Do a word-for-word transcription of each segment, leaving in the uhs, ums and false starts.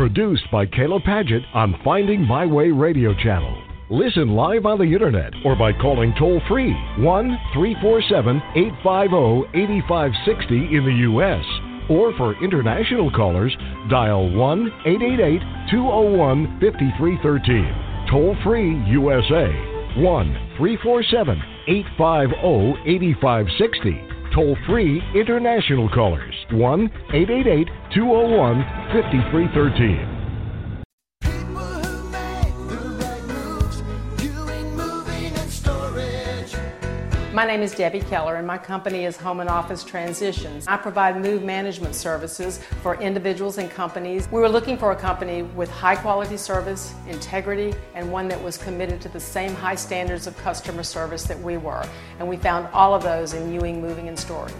Produced by Kayla Padgett on Finding My Way Radio Channel. Listen live on the internet or by calling toll-free one three four seven, eight five zero, eight five six zero in the U S Or for international callers, dial one eight eight eight, two zero one, five three one three. Toll-free U S A, one three four seven, eight five zero, eight five six zero. Toll-free international callers, one eight eight eight, two zero one, five three one three. My name is Debbie Keller, and my company is Home and Office Transitions. I provide move management services for individuals and companies. We were looking for a company with high quality service, integrity, and one that was committed to the same high standards of customer service that we were. And we found all of those in Ewing Moving and Storage.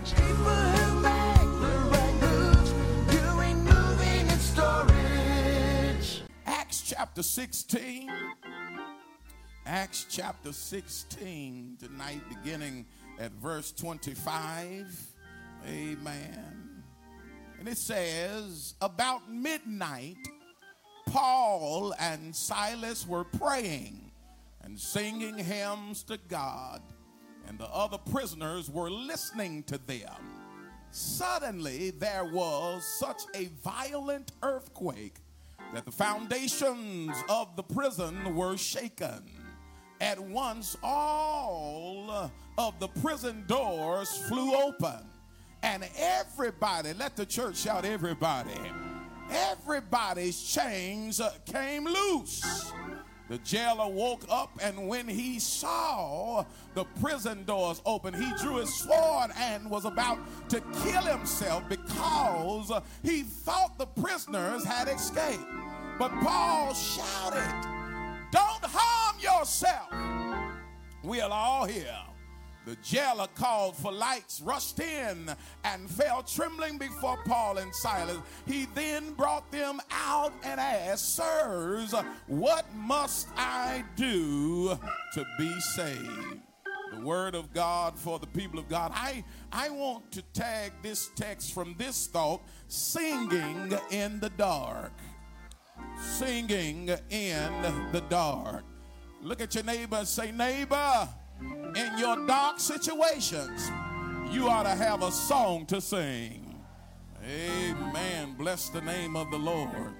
Acts chapter sixteen. Acts chapter sixteen tonight, beginning at verse twenty-five. Amen. And it says, about midnight, Paul and Silas were praying and singing hymns to God, and the other prisoners were listening to them. Suddenly, there was such a violent earthquake that the foundations of the prison were shaken. At once, all of the prison doors flew open, and everybody, let the church shout, everybody, everybody's chains came loose. The jailer woke up, and when he saw the prison doors open, he drew his sword and was about to kill himself because he thought the prisoners had escaped. But Paul shouted, "Don't harm yourself. We'll all hear." The jailer called for lights, rushed in, and fell trembling before Paul and Silas. He then brought them out and asked, "Sirs, what must I do to be saved?" The word of God for the people of God. I, I want to tag this text from this thought: singing in the dark. Singing in the dark. Look at your neighbor and say, neighbor, in your dark situations, you ought to have a song to sing. Amen. Bless the name of the Lord.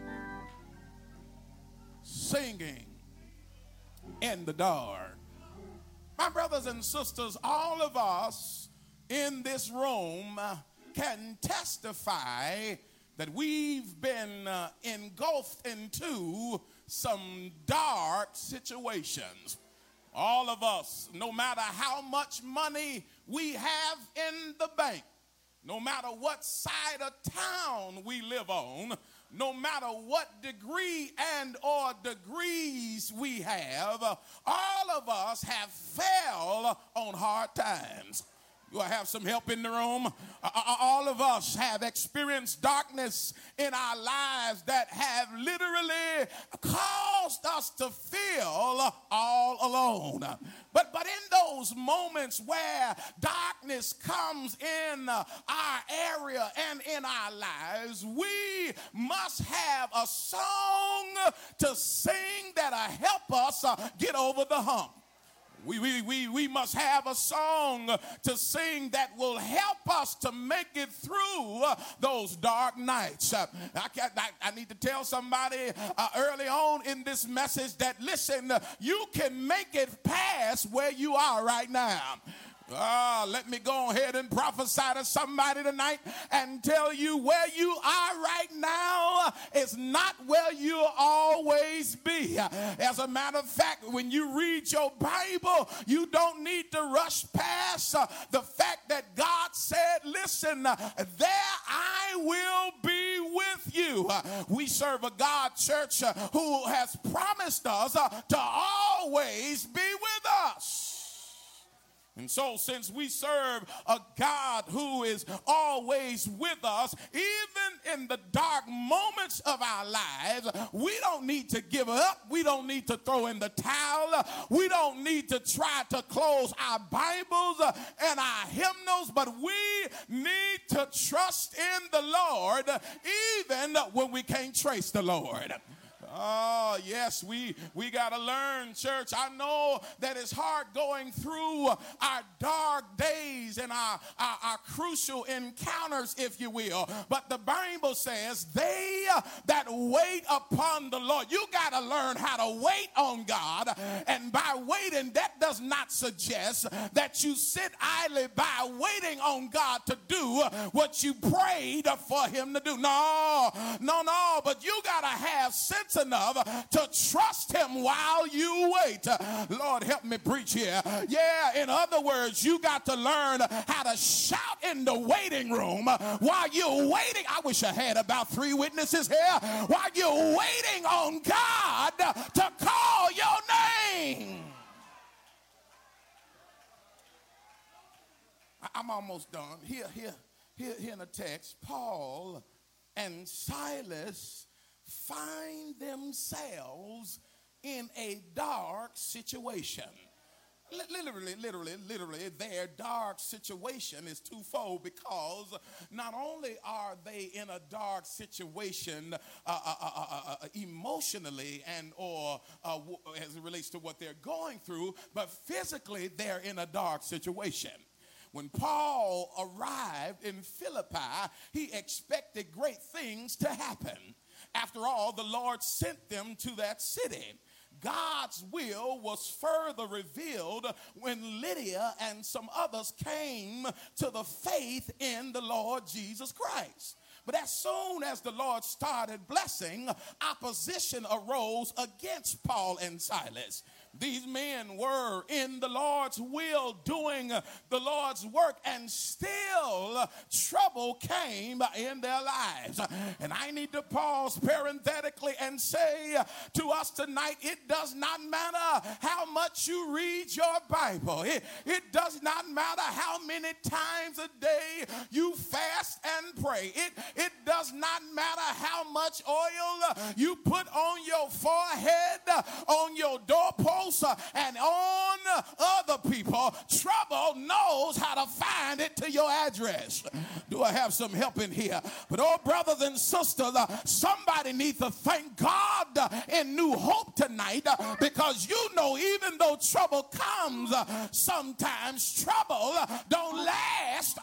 Singing in the dark. My brothers and sisters, all of us in this room can testify that we've been uh, engulfed into some dark situations. All of us, no matter how much money we have in the bank, no matter what side of town we live on, no matter what degree and or degrees we have, all of us have fell on hard times. Do I have some help in the room? Uh, all of us have experienced darkness in our lives that have literally caused us to feel all alone. But, but in those moments where darkness comes in our area and in our lives, we must have a song to sing that'll help us get over the hump. We, we, we, we must have a song to sing that will help us to make it through uh, those dark nights. Uh, I, can, I, I need to tell somebody uh, early on in this message that, listen, uh, you can make it past where you are right now. Ah, let me go ahead and prophesy to somebody tonight and tell you where you are right now is not where you'll always be. As a matter of fact, when you read your Bible, you don't need to rush past uh, the fact that God said, listen, uh, there I will be with you. Uh, we serve a God, church, uh, who has promised us uh, to always be with us. And so since we serve a God who is always with us, even in the dark moments of our lives, we don't need to give up. We don't need to throw in the towel. We don't need to try to close our Bibles and our hymnals, but we need to trust in the Lord even when we can't trace the Lord. Oh, yes, we, we got to learn, church. I know that it's hard going through our dark days and our, our, our crucial encounters, if you will. But the Bible says, they that wait upon the Lord. You got to learn how to wait on God. And by waiting, that does not suggest that you sit idly by waiting on God to do what you prayed for him to do. No, no, no. But you got to have sense enough to trust him while you wait. Lord, help me preach here. Yeah, in other words, you got to learn how to shout in the waiting room while you're waiting. I wish I had about three witnesses here. While you're waiting on God to call your name. I'm almost done. Here, here, here, here in the text, Paul and Silas find themselves in a dark situation. Literally, literally, literally, their dark situation is twofold, because not only are they in a dark situation uh, uh, uh, uh, uh, emotionally and or uh, w- as it relates to what they're going through, but physically they're in a dark situation. When Paul arrived in Philippi, he expected great things to happen. After all, the Lord sent them to that city. God's will was further revealed when Lydia and some others came to the faith in the Lord Jesus Christ. But as soon as the Lord started blessing, opposition arose against Paul and Silas. These men were in the Lord's will, doing the Lord's work, and still trouble came in their lives. And I need to pause parenthetically and say to us tonight, it does not matter how much you read your Bible. It, it does not matter how many times a day you fast and pray. It, it does not matter how much oil you put on your forehead, on your doorpost, and on other people. Trouble knows how to find it to your address. Do I have some help in here? But oh, brothers and sisters, somebody needs to thank God in New Hope tonight, because you know, even though trouble comes, sometimes trouble don't last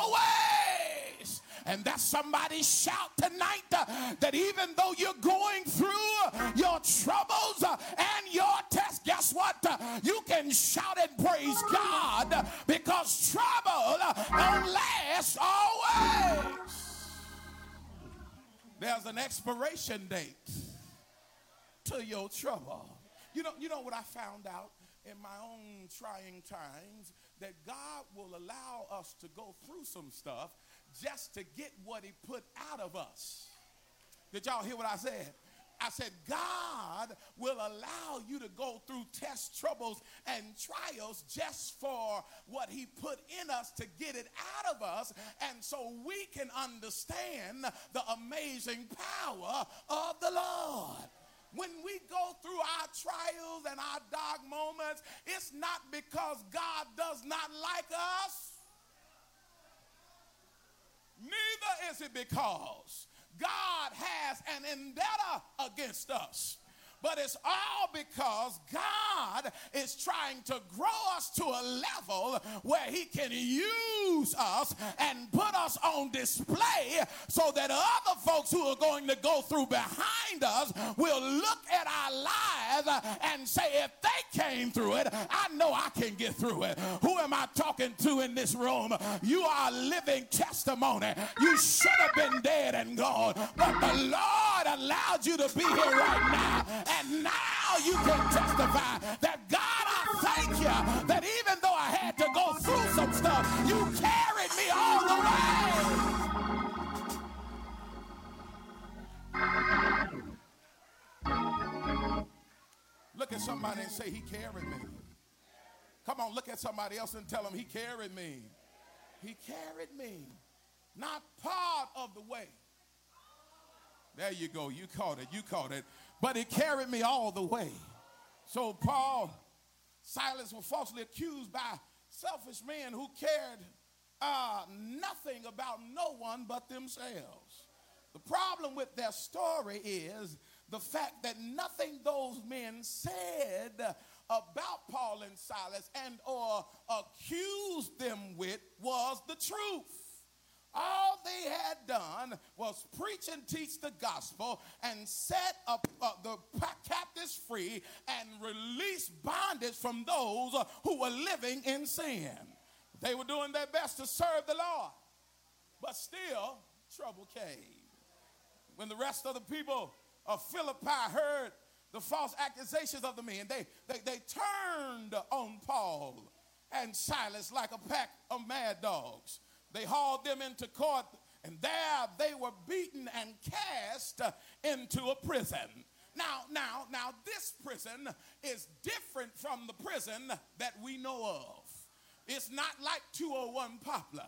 always. And that's somebody's shout tonight, uh, that even though you're going through your troubles uh, and your tests, guess what? Uh, you can shout and praise God, uh, because trouble uh, don't last always. There's an expiration date to your trouble. You know, you know what I found out in my own trying times? That God will allow us to go through some stuff just to get what he put out of us. Did y'all hear what I said? I said, God will allow you to go through tests, troubles, and trials just for what he put in us to get it out of us, and so we can understand the amazing power of the Lord. When we go through our trials and our dark moments, it's not because God does not like us. Neither is it because God has an vendetta against us. But it's all because God is trying to grow us to a level where he can use us and put us on display, so that other folks who are going to go through behind us will look at our lives and say, if they came through it, I know I can get through it. Who am I talking to in this room? You are a living testimony. You should have been dead and gone, but the Lord allowed you to be here right now. And now you can testify that, God, I thank you that even though I had to go through some stuff, you carried me all the way. Look at somebody and say, he carried me. Come on, look at somebody else and tell them, he carried me. He carried me. Not part of the way, There you go. You caught it. You caught it. But it carried me all the way. So Paul, Silas were falsely accused by selfish men who cared uh, nothing about no one but themselves. The problem with their story is the fact that nothing those men said about Paul and Silas and or accused them with was the truth. All they had done was preach and teach the gospel and set up uh, the captives free and release bondage from those uh, who were living in sin. They were doing their best to serve the Lord, but still trouble came. When the rest of the people of Philippi heard the false accusations of the men, they, they, they turned on Paul and Silas like a pack of mad dogs. They hauled them into court, and there they were beaten and cast into a prison. Now, now, now, this prison is different from the prison that we know of. It's not like two oh one Poplar.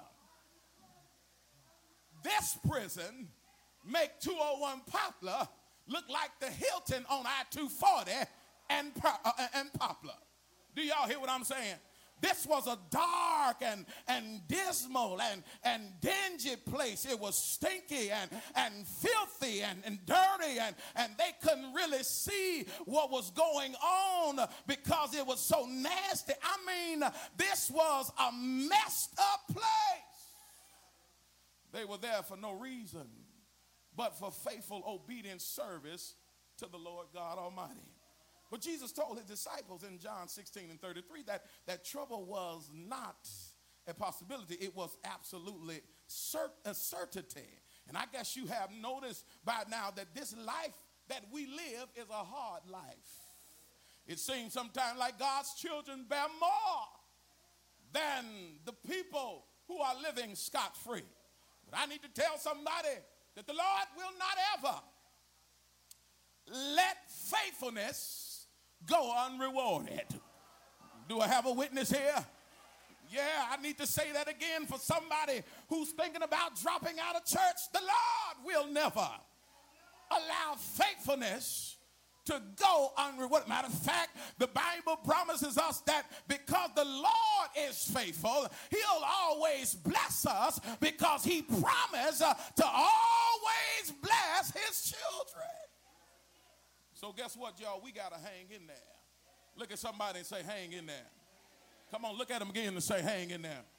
This prison make two oh one Poplar look like the Hilton on I two forty and, uh, and Poplar. Do y'all hear what I'm saying? This was a dark and, and dismal and, and dingy place. It was stinky and, and filthy and, and dirty, and, and they couldn't really see what was going on because it was so nasty. I mean, this was a messed up place. They were there for no reason but for faithful, obedient service to the Lord God Almighty. But Jesus told his disciples in John sixteen and thirty-three that, that trouble was not a possibility. It was absolutely cert- a certainty. And I guess you have noticed by now that this life that we live is a hard life. It seems sometimes like God's children bear more than the people who are living scot-free. But I need to tell somebody that the Lord will not ever let faithfulness go unrewarded. Do I have a witness here? Yeah, I need to say that again for somebody who's thinking about dropping out of church. The Lord will never allow faithfulness to go unrewarded. Matter of fact, the Bible promises us that because the Lord is faithful, he'll always bless us because he promised uh, to always bless his children. So guess what, y'all? We got to hang in there. Look at somebody and say, hang in there. Come on, look at them again and say, hang in there.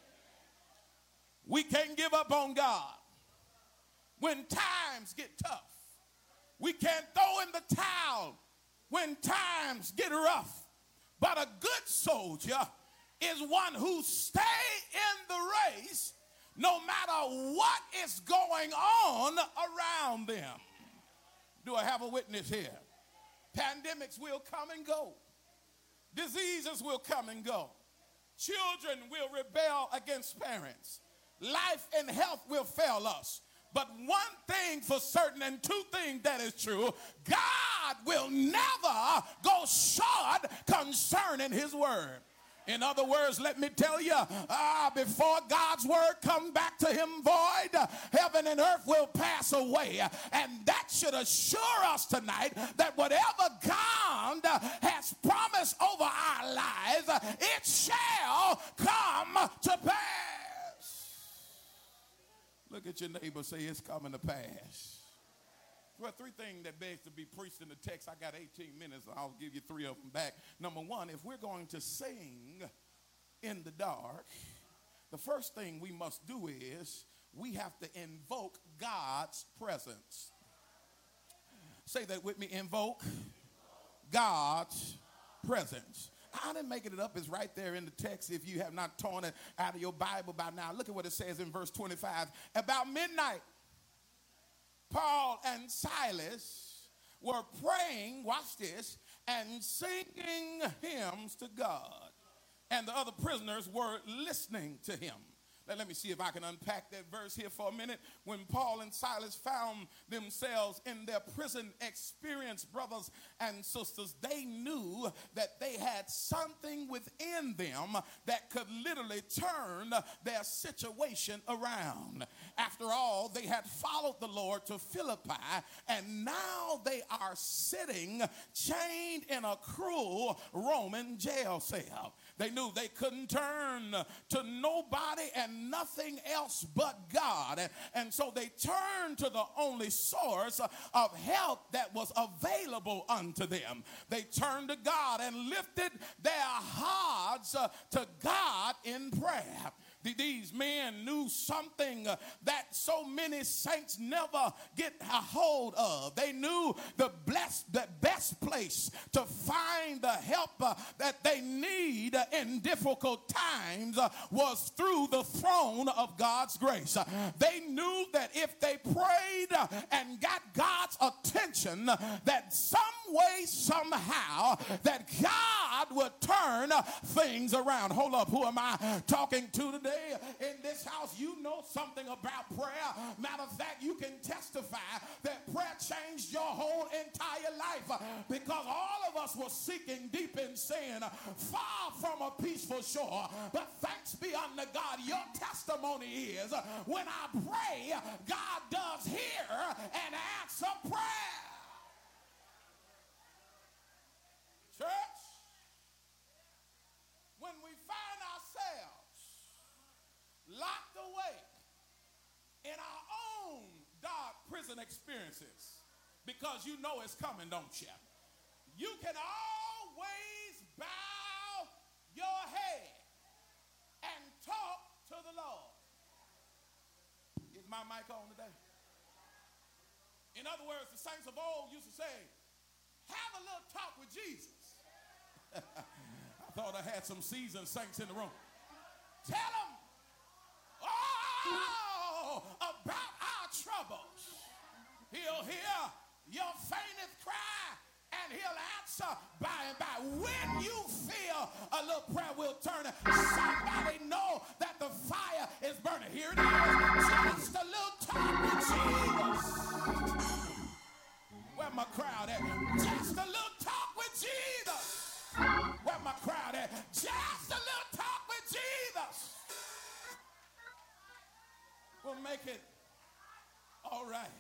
We can't give up on God when times get tough. We can't throw in the towel when times get rough. But a good soldier is one who stays in the race no matter what is going on around them. Do I have a witness here? Pandemics will come and go. Diseases will come and go. Children will rebel against parents. Life and health will fail us. But one thing for certain and two things that is true, God will never go short concerning his word. In other words, let me tell you, uh, before God's word come back to him void, uh, heaven and earth will pass away. And that should assure us tonight that whatever God uh, has promised over our lives, uh, it shall come to pass. Look at your neighbor, say it's coming to pass. Well, three things that begs to be preached in the text. I got eighteen minutes. I'll give you three of them back. Number one, if we're going to sing in the dark, the first thing we must do is we have to invoke God's presence. Say that with me. Invoke God's presence. I didn't make it up. It's right there in the text if you have not torn it out of your Bible by now. Look at what it says in verse twenty-five. About midnight, Paul and Silas were praying, watch this, and singing hymns to God. And the other prisoners were listening to him. Let, let me see if I can unpack that verse here for a minute. When Paul and Silas found themselves in their prison experience, brothers and sisters, they knew that they had something within them that could literally turn their situation around. After all, they had followed the Lord to Philippi, and now they are sitting chained in a cruel Roman jail cell. They knew they couldn't turn to nobody and nothing else but God. And so they turned to the only source of help that was available unto them. They turned to God and lifted their hearts to God in prayer. These men knew something that so many saints never get a hold of. They knew the blessed, the best place to find the help that they need in difficult times was through the throne of God's grace. They knew that if they prayed and got God's attention, that some way, somehow, that God would turn things around. Hold up, who am I talking to today? In this house, you know something about prayer. Matter of fact, you can testify that prayer changed your whole entire life, because all of us were seeking deep in sin, far from a peaceful shore. But thanks be unto God, your testimony is when I pray, God does hear and answer prayer. Church, when we find ourselves locked away in our own dark prison experiences, because you know it's coming, don't you? You can always bow your head and talk to the Lord. Is my mic on today? In other words, the saints of old used to say, have a little talk with Jesus. I thought I had some seasoned saints in the room. Tell them all about our troubles. He'll hear your faintest cry, and he'll answer by and by. When you feel a little prayer will turn, somebody know that the fire is burning. Here it is. Just a little talk with Jesus. Where my crowd at? Just a little talk with Jesus. Where my crowd at? Just a little talk with Jesus. We'll make it all right.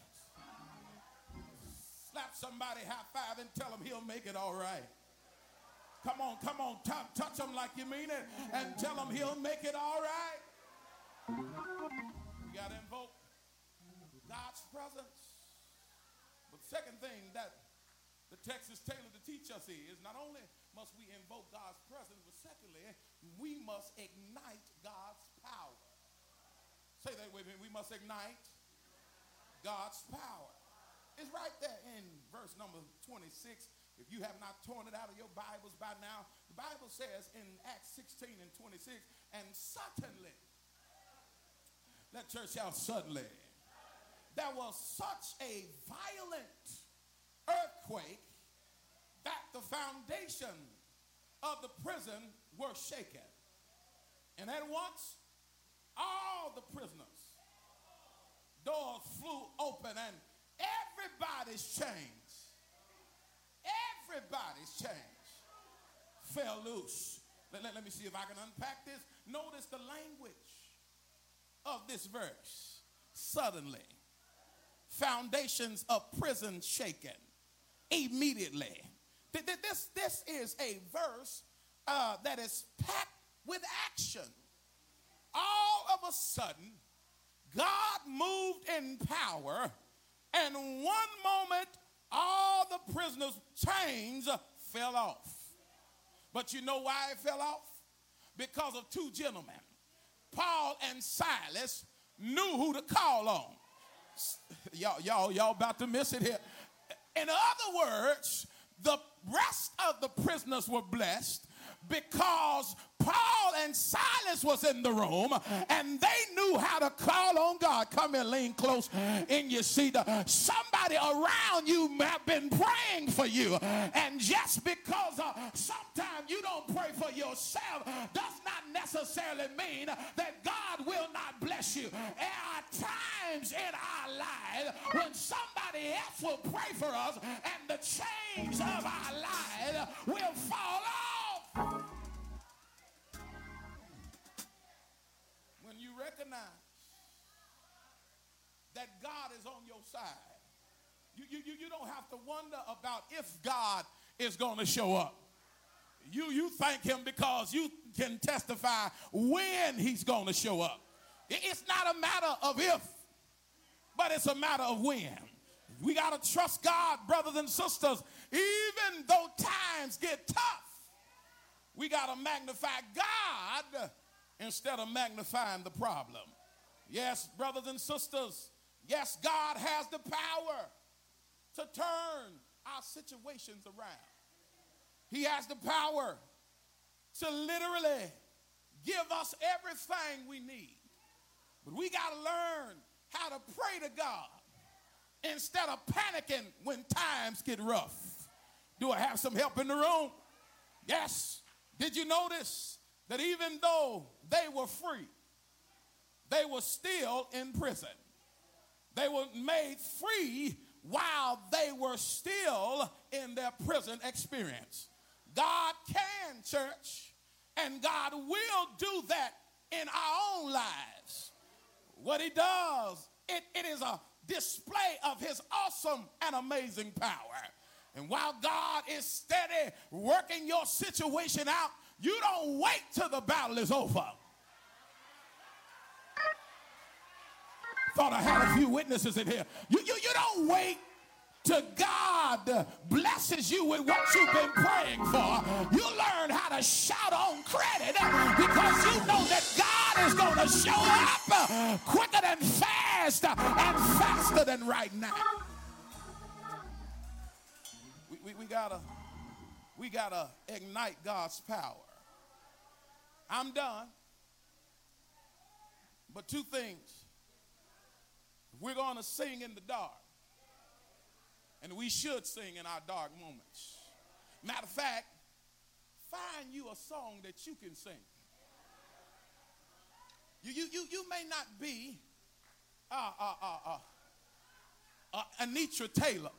Slap somebody, high five, and tell them he'll make it all right. Come on, come on, t- touch him like you mean it, and tell him he'll make it all right. You got to invoke God's presence. But the second thing that the text is tailored to teach us is not only must we invoke God's presence, but secondly, we must ignite God's power. Say that with me. We must ignite God's power. It's right there in verse number twenty-six. If you have not torn it out of your Bibles by now, the Bible says in Acts sixteen and twenty-six, and suddenly, let church shout suddenly, there was such a violent earthquake that the foundation of the prison were shaken. And at once, all the prisoners, doors flew open, and everybody's chains, everybody's chains fell loose. Let, let, let me see if I can unpack this. Notice the language of this verse. Suddenly, foundations of prison shaken immediately. This, this is a verse uh, that is packed with action. All of a sudden, God moved in power, and one moment, all the prisoners' chains fell off. But you know why it fell off? Because of two gentlemen. Paul and Silas knew who to call on. Y'all, y'all, y'all about to miss it here. In other words, the rest of the prisoners were blessed, because Paul and Silas was in the room and they knew how to call on God. Come here, lean close in your seat. Somebody around you have been praying for you, and just because uh, sometimes you don't pray for yourself does not necessarily mean that God will not bless you. There are times in our lives when somebody else will pray for us and the chains of our lives will fall off. When you recognize that God is on your side, you, you, you don't have to wonder about if God is going to show up. You, you thank him because you can testify when he's going to show up. It's not a matter of if, but it's a matter of when. We got to trust God, brothers and sisters, even though times get tough. We got to magnify God instead of magnifying the problem. Yes, brothers and sisters, yes, God has the power to turn our situations around. He has the power to literally give us everything we need. But we got to learn how to pray to God instead of panicking when times get rough. Do I have some help in the room? Yes. Did you notice that even though they were free, they were still in prison? They were made free while they were still in their prison experience. God can, church, and God will do that in our own lives. What he does, it, it is a display of his awesome and amazing power. And while God is steady working your situation out, you don't wait till the battle is over. Thought I had a few witnesses in here. You, you, you don't wait till God blesses you with what you've been praying for. You learn how to shout on credit because you know that God is going to show up quicker than fast and faster than right now. We, we, we gotta we gotta ignite God's power. I'm done. But two things. We're going to sing in the dark. And we should sing in our dark moments. Matter of fact, find you a song that you can sing. You, you, you, you may not be uh, uh, uh, uh, uh, Anitra Taylor.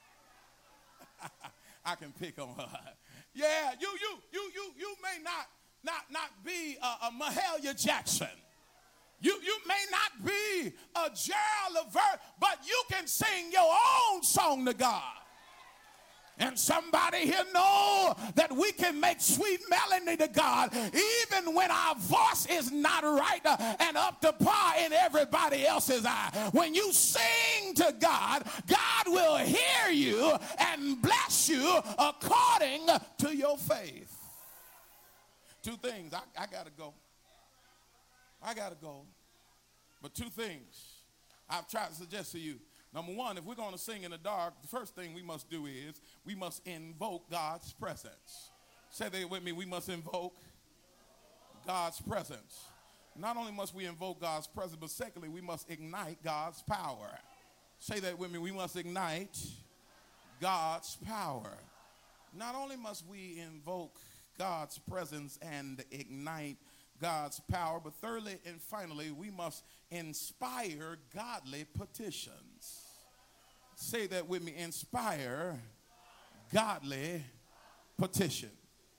I can pick on her. Yeah, you, you, you, you, you may not, not, not be a, a Mahalia Jackson. You, you may not be a Gerald Levert, but you can sing your own song to God. And somebody here know that we can make sweet melody to God even when our voice is not right uh, and up to par in everybody else's eye. When you sing to God, God will hear you and bless you according to your faith. Two things. I, I got to go. I got to go. But two things I've tried to suggest to you. Number one, if we're going to sing in the dark, the first thing we must do is we must invoke God's presence. Say that with me. We must invoke God's presence. Not only must we invoke God's presence, but secondly, we must ignite God's power. Say that with me. We must ignite God's power. Not only must we invoke God's presence and ignite God's power, but thirdly and finally, we must inspire godly petitions. Say that with me. Inspire godly petition.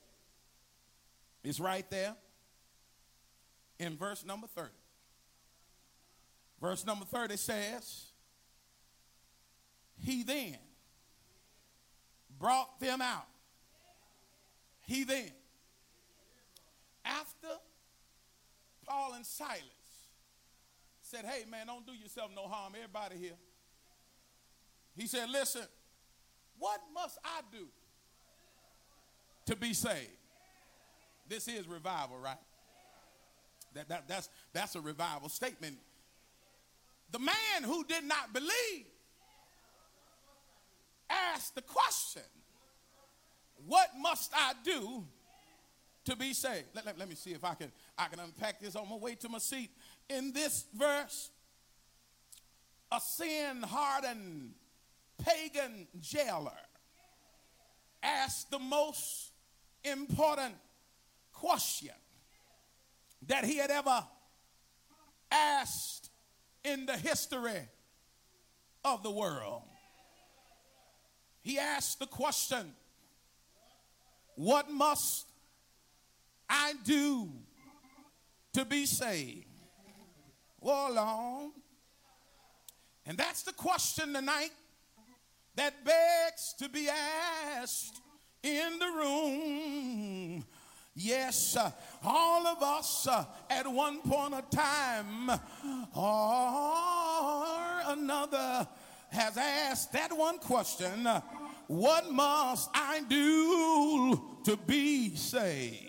It's right there in verse number thirty. Verse number thirty says, he then brought them out. He then, after Paul and Silas said, hey, man, don't do yourself no harm. Everybody here. He said, listen, what must I do to be saved? This is revival, right? That, that, that's, that's a revival statement. The man who did not believe asked the question, what must I do to be saved. Let, let, let me see if I can, I can unpack this on my way to my seat. In this verse, a sin-hardened pagan jailer asked the most important question that he had ever asked in the history of the world. He asked the question, what must I do to be saved? Well, Lord. And that's the question tonight that begs to be asked in the room. Yes, uh, all of us uh, at one point of time or another has asked that one question, uh, what must I do to be saved?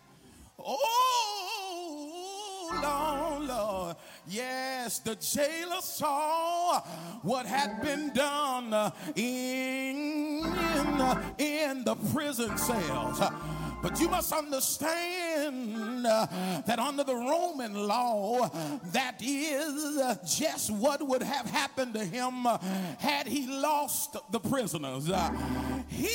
Oh, Lord, Lord. Yes, the jailer saw what had been done uh, in, in, uh, in the prison cells. But you must understand uh, that under the Roman law, that is uh, just what would have happened to him uh, had he lost the prisoners. Uh, he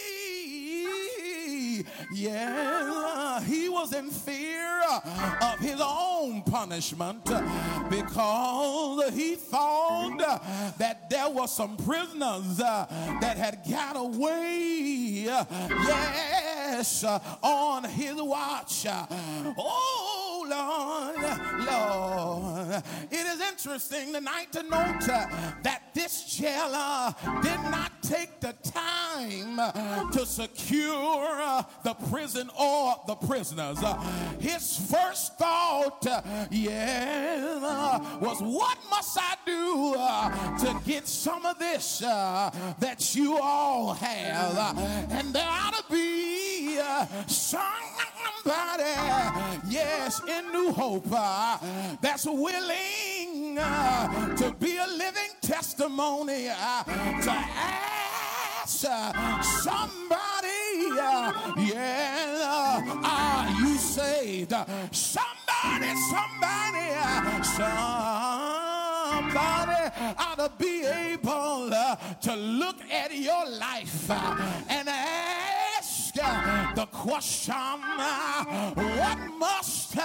Yeah, he was in fear of his own punishment because he thought that there were some prisoners that had got away, yes, on his watch. Oh, Lord, Lord. It is interesting tonight to note that this jailer did not take the time to secure the prison or the prisoners. His first thought, yeah, was what must I do to get some of this that you all have? And there ought to be somebody, yes, in New Hope that's willing to be a living testimony to ask somebody, yeah, are you saved? Somebody, somebody, somebody ought to be able to look at your life and ask the question, what must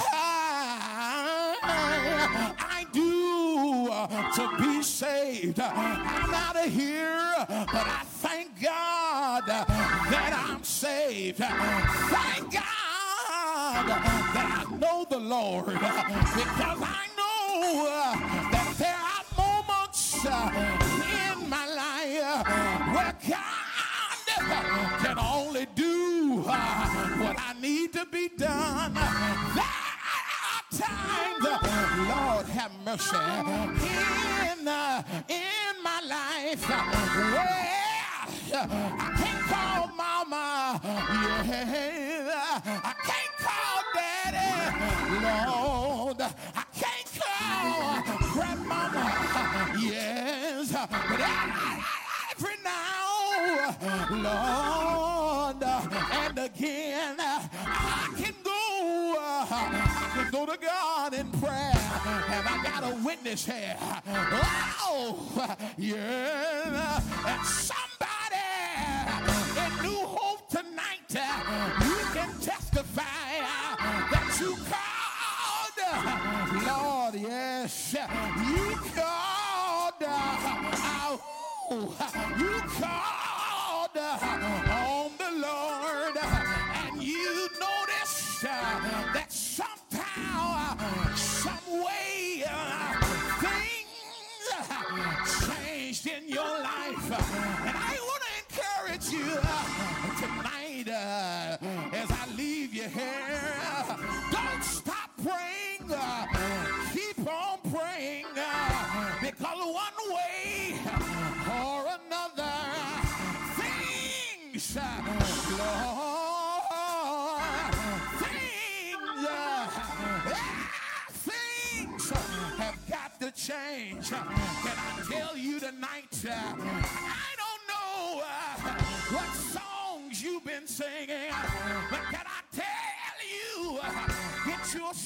I do to be saved? I'm out of here, but I thank God that I'm saved. Thank God that I know the Lord, because I know that there are moments in my life where God can only do what I need to be done. There are times, Lord have mercy, in, uh, in my life where I can't call mama, yeah, I can't call daddy, Lord, I can't call grandmama, yes, but every now, Lord, and again, I can go, I can go to God in prayer, and I got a witness here. Oh, yeah, and somebody in New Hope tonight, you can testify that you called, Lord, yes, you called, oh, you called on the Lord, and you noticed that somehow, some way, things changed in your life. And I want to encourage you tonight, uh, as I leave you here, don't stop praying, uh, keep on praying, uh, because one way or another, things, uh, Lord, things, uh, things have got to change. Can I tell you tonight, uh, I don't know uh, what songs you've been singing, but can I tell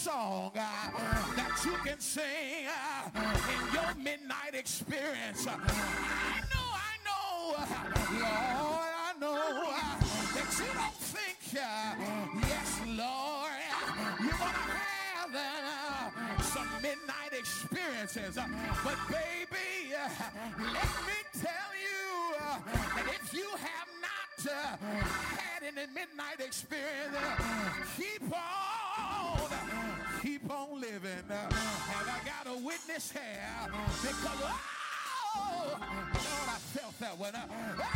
song uh, that you can sing uh, in your midnight experience. I know, I know, uh, Lord, I know uh, that you don't think, uh, yes, Lord, you're going to have uh, some midnight experiences. Uh, but baby, uh, let me tell you uh, that if you have not uh, had any midnight experience, uh, keep on, keep on living. Uh, and I got a witness here because, oh, Lord, I felt that one. Uh,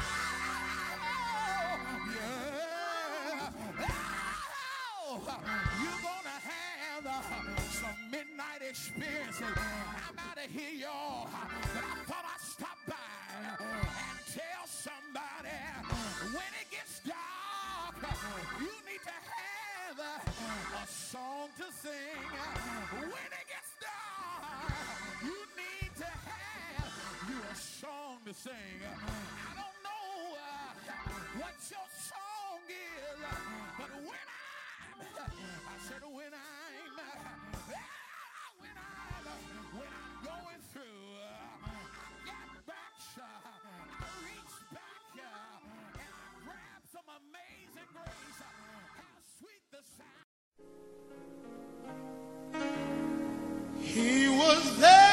oh, yeah. Oh, you're going to have uh, some midnight experiences. I'm out of here, y'all. But I thought I'd stop by and tell somebody when it gets dark, you need to have uh, a song to sing. When it gets dark, you need to have you a song to sing. I don't know uh, what your song is, but when I'm, I said when I'm, when I'm, when I'm going through, I get back, I reach back, and I grab some amazing grace. How sweet the sound. He was there.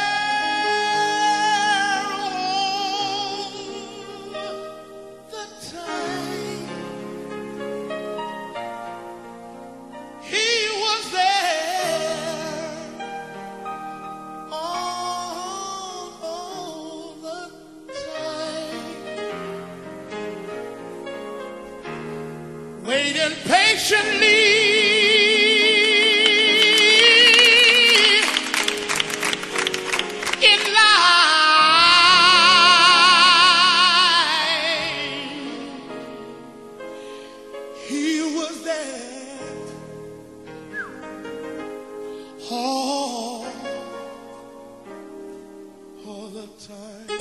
Waiting patiently in line, he was there all, all the time.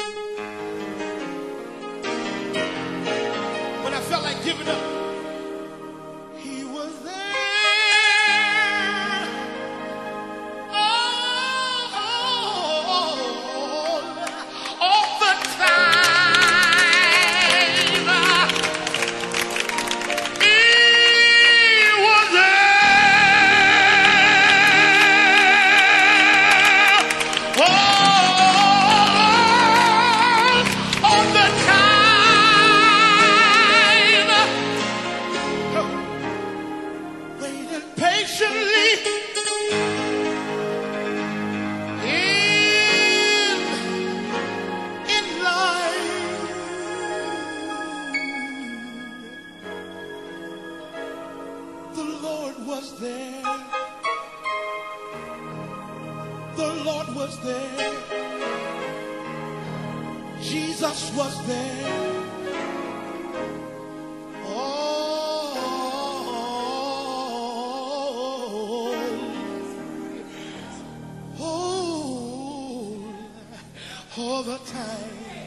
When I felt like giving up, Jesus was there. Oh, oh, all the time.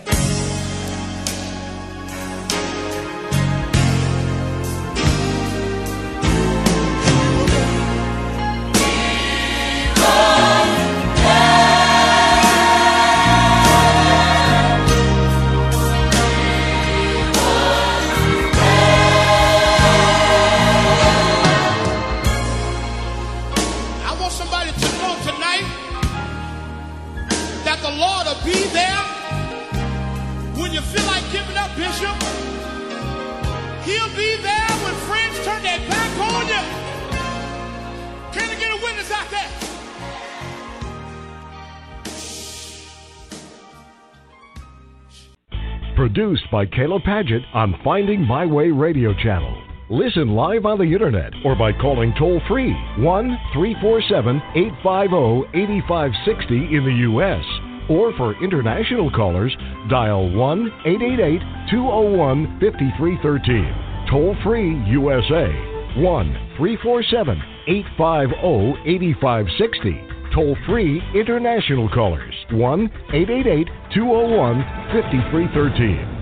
Produced by Caleb Paget on Finding My Way Radio Channel. Listen live on the internet or by calling toll-free one three four seven, eight five zero, eight five six zero in the U S Or for international callers, dial one eight eight eight, two zero one, five three one three. Toll-free U S A, one three four seven, eight five zero, eight five six zero. Toll-free international callers, one eight eight eight, two zero one, five three one three.